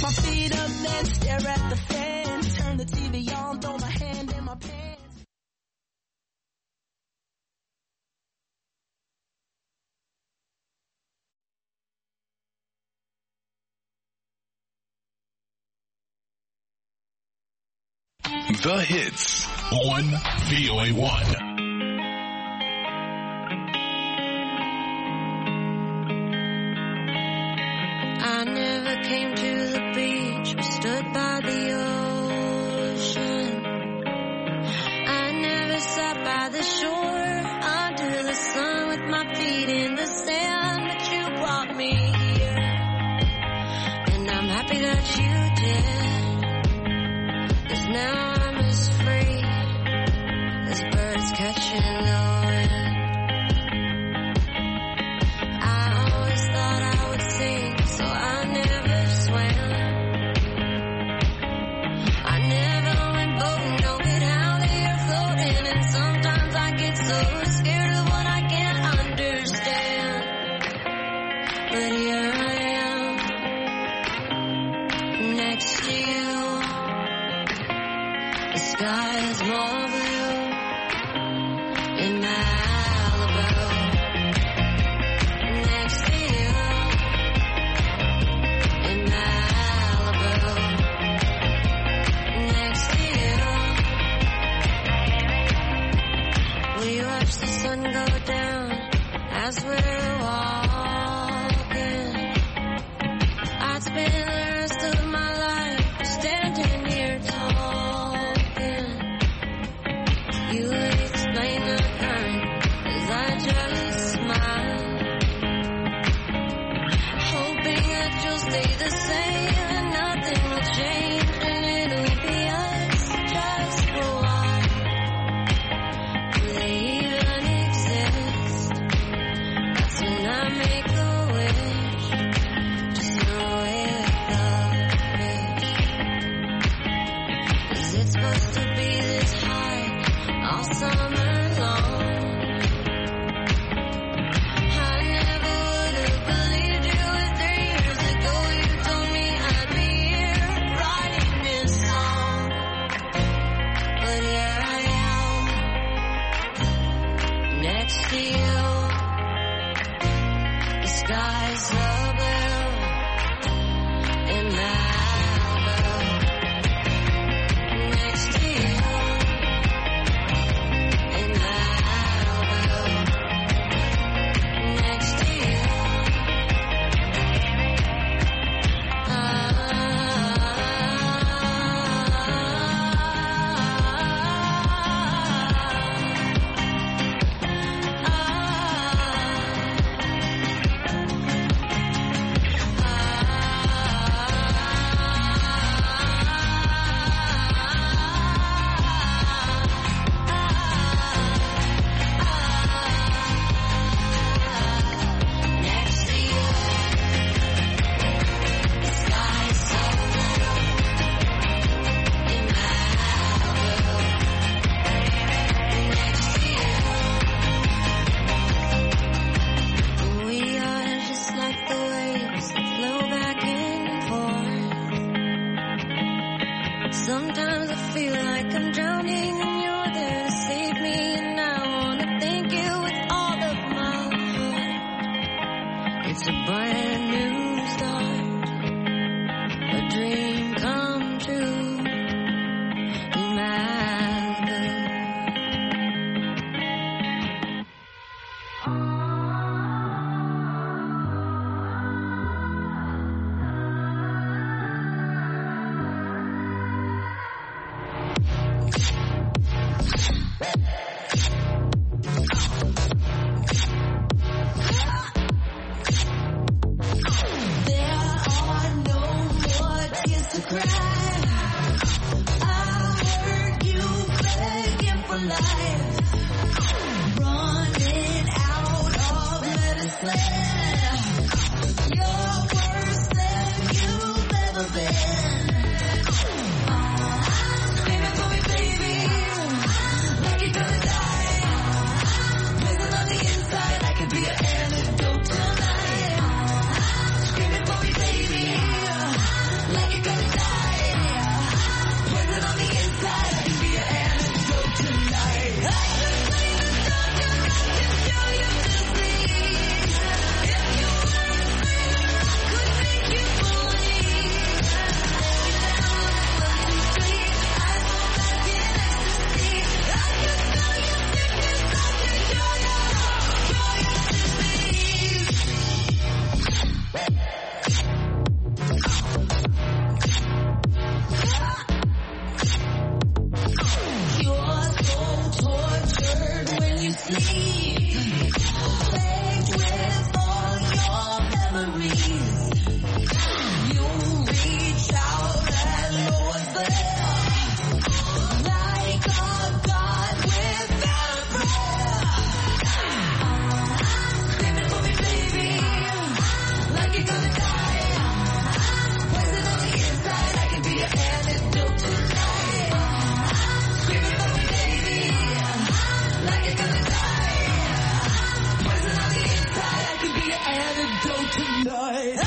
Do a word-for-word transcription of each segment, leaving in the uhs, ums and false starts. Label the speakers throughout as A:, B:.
A: my feet up, then stare at the fan. Turn the T V on, throw my hand in my pants.
B: The hits on V O A one.
C: I never came to the beach or stood by the ocean. I never sat by the shore under the sun with my feet in the sand, but you brought me here, and I'm happy that you did, 'cause now I'm as free as birds catching the wind. I always thought I would sing, so I never swam. I never went boating, don't get out there floating, and sometimes I get so scared of what I can't understand. But here I am, next to you. The sky is more blue in Malibu. Next to you in Malibu. Next to you. We watch the sun go down as we're walking. I'd spend the rest of my life standing here talking. You explain the current as I just smile, hoping that you'll stay the same and nothing will change, and it'll be us just for a while. Do they even exist? That's when I make a wish, just run away with the fish. 'Cause it's supposed to be this high all summer long. I never would have believed you if three years ago you told me I'd be here writing this song. But here I am, next to you. The sky's so blue in Malibu. Next to you in Malibu. Next to you. Ah, next to you. The sky's so blue in Malibu. Next to you. We are just like the waves that flow back and forth. Sometimes I feel like I'm drowning and you're there to save me, and I wanna thank you with all of my heart. It's a brand new start, a dream come true in Malibu. There are no more tears to cry. I heard you begging for life, running out of medicine. You're worse than you've ever been. I'm screaming for me, baby, like you're gonna die. Poison on the inside, I could be an antidote tonight. Screaming for me, baby, like you're
A: tonight.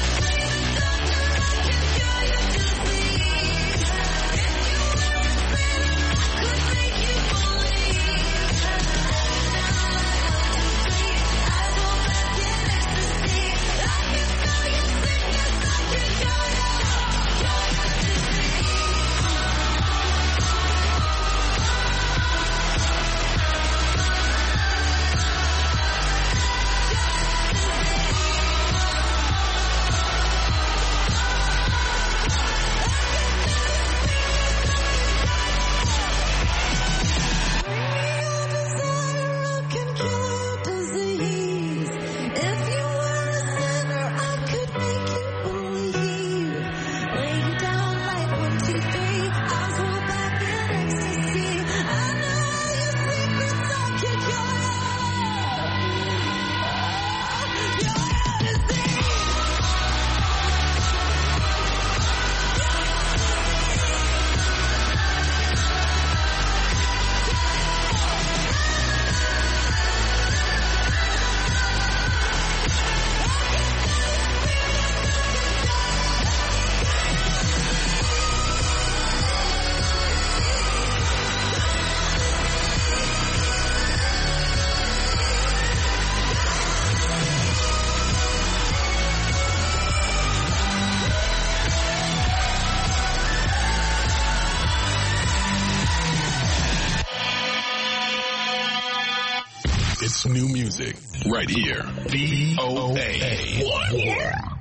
B: It's new music right here. V O A one.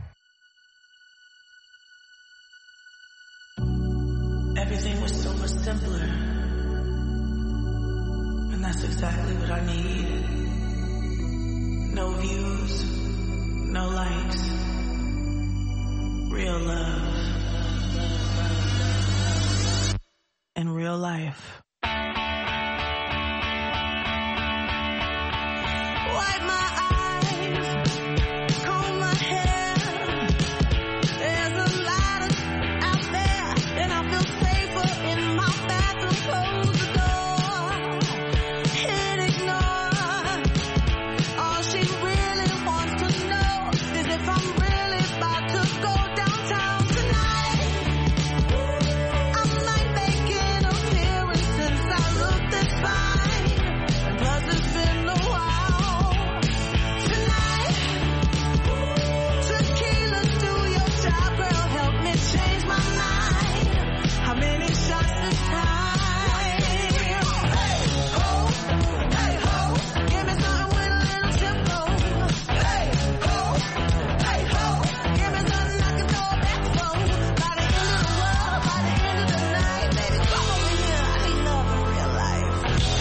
A: Everything was so much simpler. And that's exactly what I need. No views, no likes. Real love. In real life. Wipe my eyes, comb my hair. There's a lot of out there, and I feel safer in my bathroom. Close the door, hit ignore. All she really wants to know is if I'm really about to go downtown tonight. I might make an appearance since I look this fine. And plus it's been a while. Tonight, tequila, do your job, girl, help me change my mind. How many shots this time? Hey ho, hey ho, give me something with a little tempo. Hey ho, hey ho, give me something I can throw back for. By the end of the world, by the end of the night, baby, come over here. I need love in real life.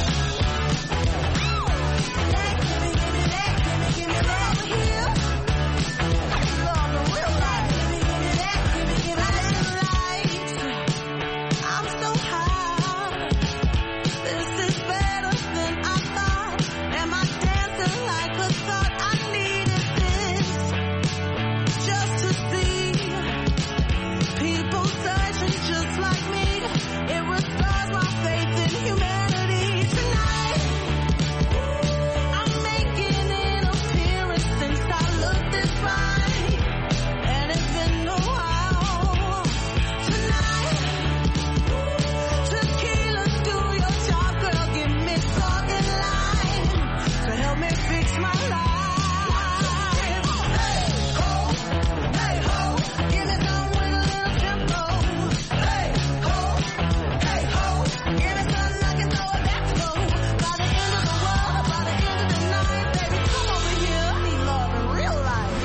A: That, give me, give me that, give me, give me that over here. I need love in real life. Give me, give me that, give me, give me that light. I'm so high. This is better than I thought. Am I dancing like a thought? I needed this just to see people searching just like me. It restores my faith in humanity tonight. I'm making an appearance since I looked this fine, and it's been a while. Tonight, tequila, do your job, girl, give me talking line to help me fix my life. Hey ho, hey ho, give me some with a little tempo. Hey ho, hey ho, give me something I can throw it back for. By the end of the world, by the end of the night, baby, come over here. I need love in real life.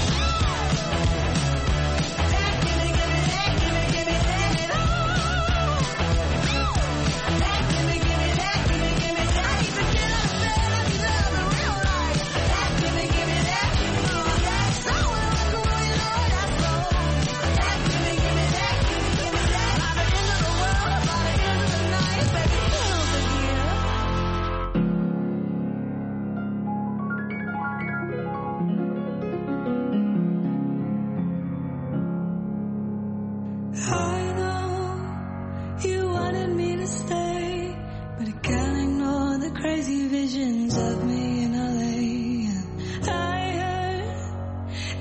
A: That, give me, give me that, give me, give me that. That, give me, give me that, give me, give me that. I need to get upset. I need love in real life. That, give me, give me that, give me, give me that. So when I can really know that's so. That, give me, give me that, give me, give me that. By the end of the world, by the end of the night, baby, come over here. I know you wanted me to stay, but I can't ignore the crazy visions of me in L A. I heard that there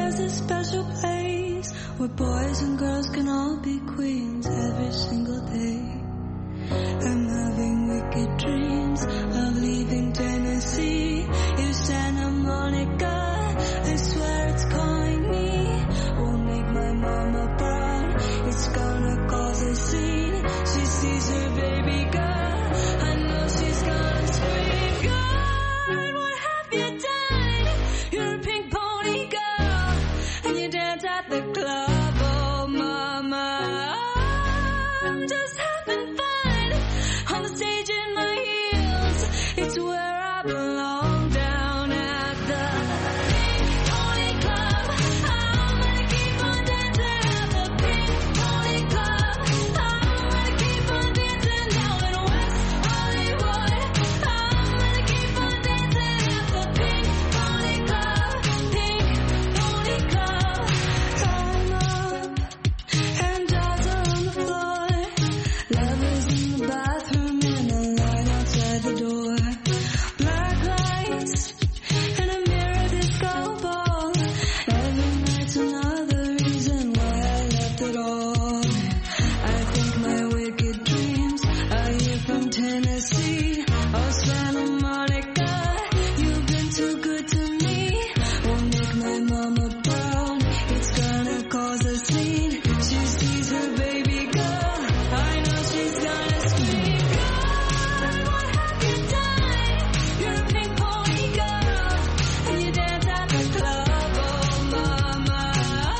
A: there's a special place where boys and girls can all be queens every single day. I'm having wicked dreams of leaving Tennessee. You Santa Monica, I swear it's calling me. Won't make my mama proud, it's gonna cause a scene. She sees her baby girl, I know she's gonna scream. God, what have you done? You're a pink pony girl, and you dance at the club. Oh mama, I'm just having fun on the stage in my heels. It's where I belong, down at the Pink Pony Club. I'm gonna keep on dancing at the Pink Pony Club. I'm gonna keep on dancing down in West Hollywood. I'm gonna keep on dancing at the Pink Pony Club. Pink Pony Club. Time up and dolls are on the floor. Lovers in the bathroom and a line outside the door. Black lights and a mirror disco ball. Every night's another reason why I left it all. I think my wicked dreams are here from Tennessee. Oh, Santa Monica, you've been too good to me. Won't make my mama proud, it's gonna cause a scene. She sees her baby girl, I know she's gonna scream. God, what have you done? You're a pink pony girl, and you dance at the club. Oh mama,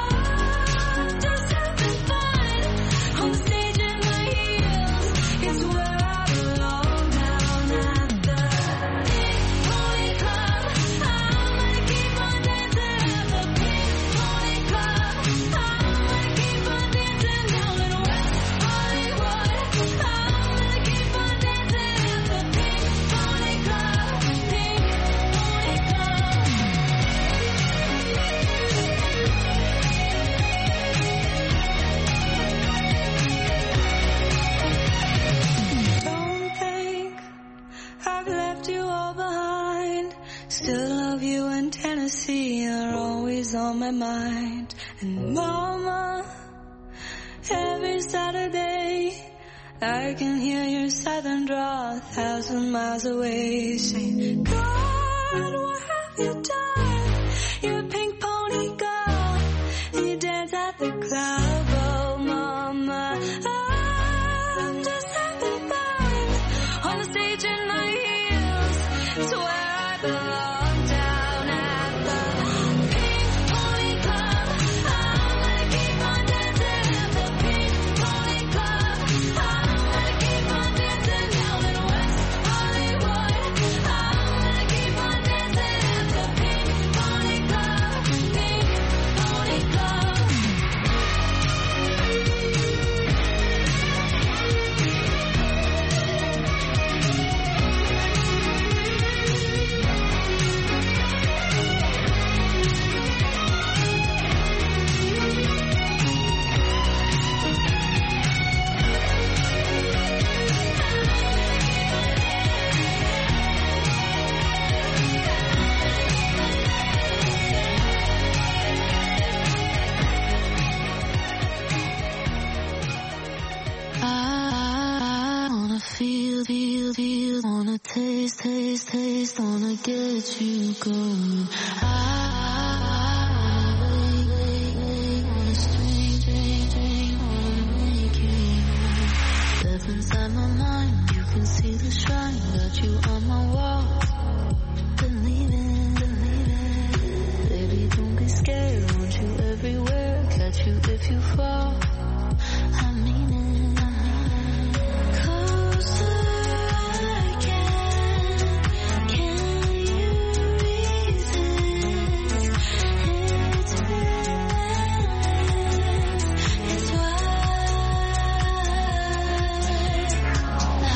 A: I'm just having fun on the stage in my heels. It's where I belong, down at the Pink Pony Club. I'm gonna keep on dancing at the Pink Pony Club. I'm gonna keep on dancing down in West Hollywood. I'm gonna keep on dancing at the Pink Pony Club. Pink Pony Club. Don't think I've left you all behind. Still love you in Tennessee, you're always on my mind. And mama, every Saturday I can hear your southern drawl a thousand miles away, saying, God, what have you done? You're a pink pony girl, and you dance at the club. Oh mama, I'm just having fun on the stage in my heels. It's where I belong, down at the Pink Pony Club. I'm gonna keep on dancing at the Pink Pony Club. I'm gonna keep on dancing down in West Hollywood. I'm gonna keep on dancing at the Pink Pony Club. Pink Pony Club. I wanna feel, feel, feel, wanna taste, taste, taste, wanna get you going. I wanna wait, wait, wait, wanna string, string, string, wanna make you mine. Death inside my mind, you can see the shrine, got you on my wall. Believe it, believe it, baby, don't be scared, want you everywhere, catch you if you fall. I mean it. Closer I can, can you resist? It's endless, it's wide. I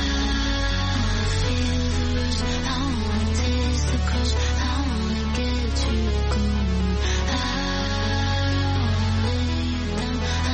A: feel the rush, I wanna taste the crush, I wanna get you going. I wanna lay down, I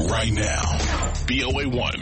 B: right now. B O A one.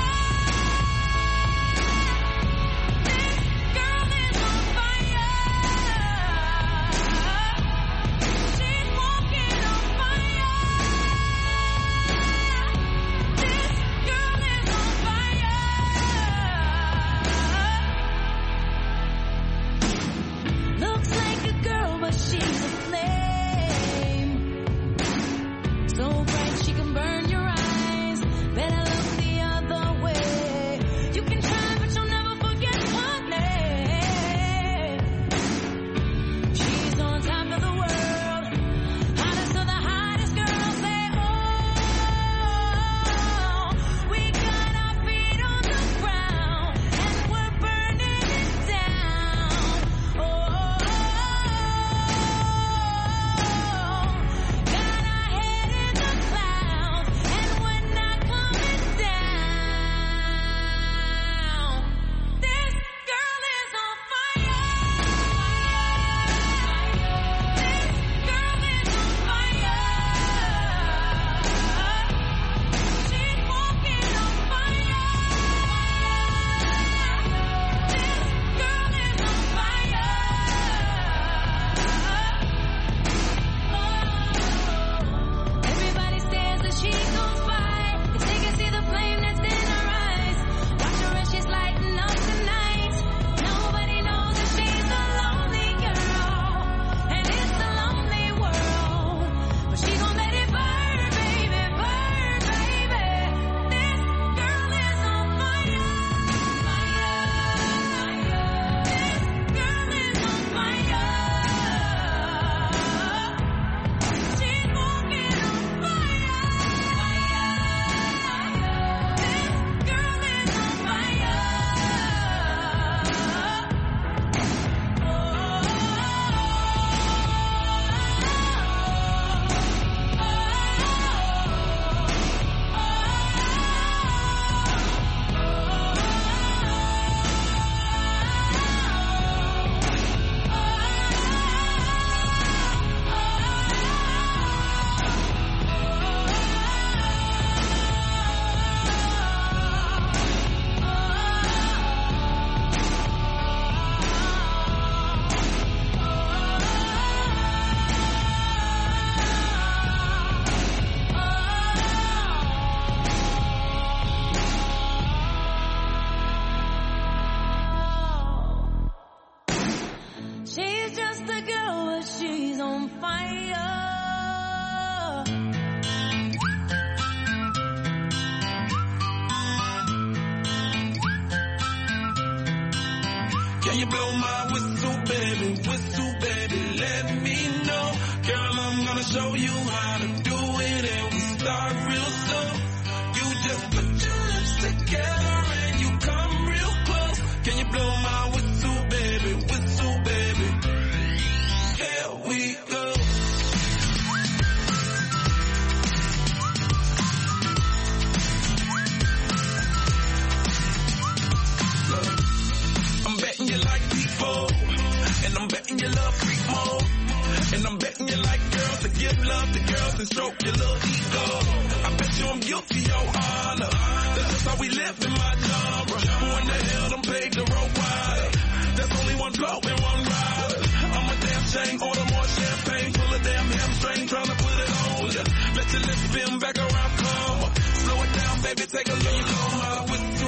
A: Fire! but she's on fire.
D: Can you blow my whistle, baby, whistle, baby, let me know. Girl, I'm gonna show you how to do it, and we start real slow. You just put your lips together and you come real close. Can you blow my whistle, baby, whistle, baby? Here we go. I'm betting you like people, and I'm betting you love freak mode, and I'm betting you like girls to give love to girls and stroke your little ego. I bet you I'm guilty, your honor. That's just how we live in my genre. Who in the hell done paved the road wider? There's only one blow and one rider. I'm a damn shame, order more champagne, pull a damn hamstring, tryna put it on ya. Let your lips spin back around, come. Slow it down, baby, take a look. You know my whistle.